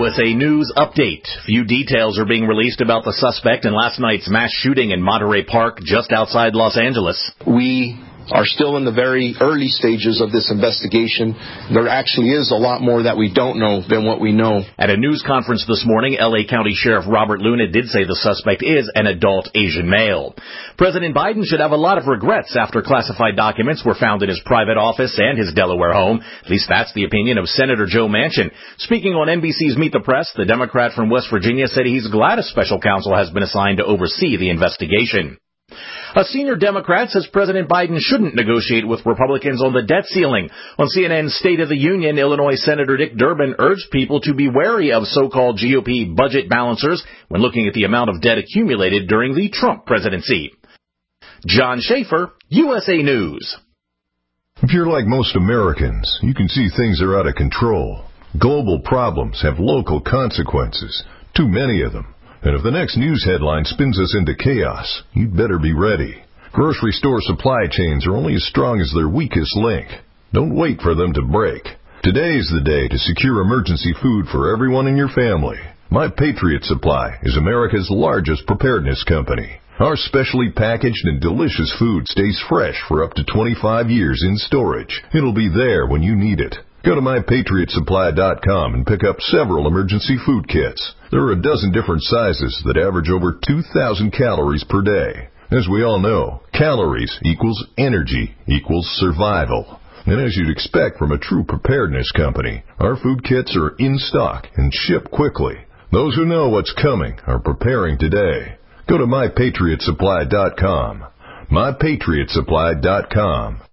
USA News Update. Few details are being released about the suspect in last night's mass shooting in Monterey Park just outside Los Angeles. We are still in the very early stages of this investigation. There actually is a lot more that we don't know than what we know. At a news conference this morning, L.A. County Sheriff Robert Luna did say the suspect is an adult Asian male. President Biden should have a lot of regrets after classified documents were found in his private office and his Delaware home. At least that's the opinion of Senator Joe Manchin. Speaking on NBC's Meet the Press, the Democrat from West Virginia said he's glad a special counsel has been assigned to oversee the investigation. A senior Democrat says President Biden shouldn't negotiate with Republicans on the debt ceiling. On CNN's State of the Union, Illinois Senator Dick Durbin urged people to be wary of so-called GOP budget balancers when looking at the amount of debt accumulated during the Trump presidency. John Schaefer, USA News. If you're like most Americans, you can see things are out of control. Global problems have local consequences, too many of them. And if the next news headline spins us into chaos, you'd better be ready. Grocery store supply chains are only as strong as their weakest link. Don't wait for them to break. Today is the day to secure emergency food for everyone in your family. My Patriot Supply is America's largest preparedness company. Our specially packaged and delicious food stays fresh for up to 25 years in storage. It'll be there when you need it. Go to MyPatriotSupply.com and pick up several emergency food kits. There are a dozen different sizes that average over 2,000 calories per day. As we all know, calories equals energy equals survival. And as you'd expect from a true preparedness company, our food kits are in stock and ship quickly. Those who know what's coming are preparing today. Go to MyPatriotSupply.com. MyPatriotSupply.com.